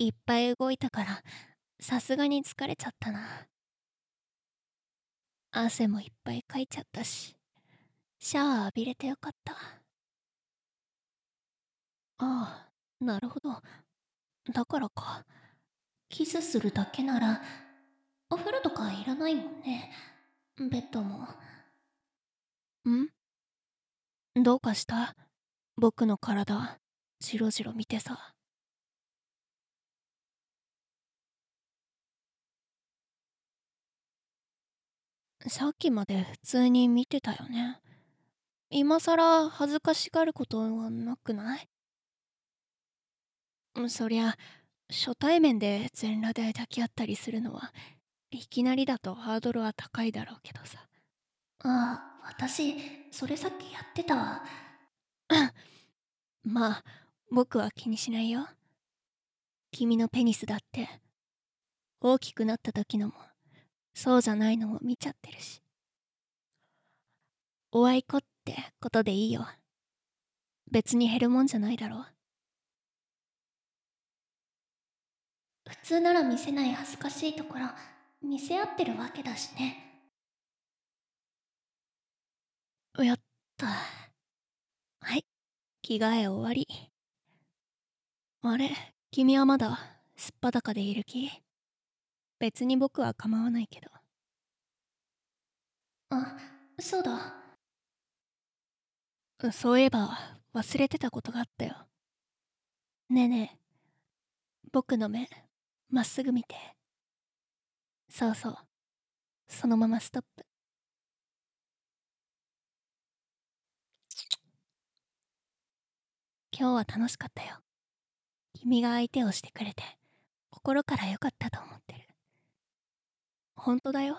いっぱい動いたからさすがに疲れちゃったな。汗もいっぱいかいちゃったし、シャワー浴びれてよかった。ああ、なるほど。だからか。キスするだけならお風呂とかいらないもんね。ベッドも。どうかした？僕の体ジロジロ見てさ。さっきまで普通に見てたよね。今さら恥ずかしがることはなくない？そりゃ初対面で全裸で抱き合ったりするのはいきなりだとハードルは高いだろうけどさ。ああ、私それさっきやってたわ。まあ僕は気にしないよ。君のペニスだって大きくなった時のもそうじゃないのも見ちゃってるし。おあいこってことでいいよ。別に減るもんじゃないだろ。普通なら見せない恥ずかしいところ見せ合ってるわけだしね。やった。はい、着替え終わり。あれ、君はまだすっぱだかでいる気？別に僕は構わないけど。あ、そうだ。そういえば忘れてたことがあったよ。ねえねえ、僕の目まっすぐ見て。そうそう、そのままストップ。今日は楽しかったよ。君が相手をしてくれて心から良かったと思ってる。本当だよ。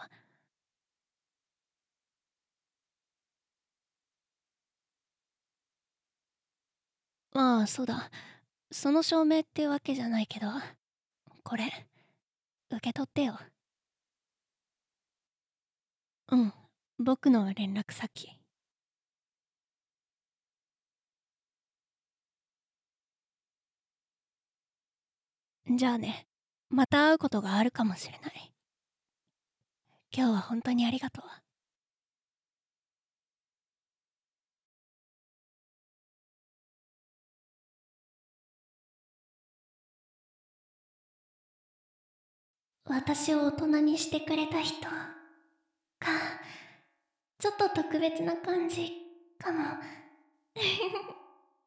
ああ、そうだ。その証明ってわけじゃないけど、これ受け取ってよ。うん、僕の連絡先。じゃあね、また会うことがあるかもしれない。今日は本当にありがとう。私を大人にしてくれた人か。ちょっと特別な感じかも。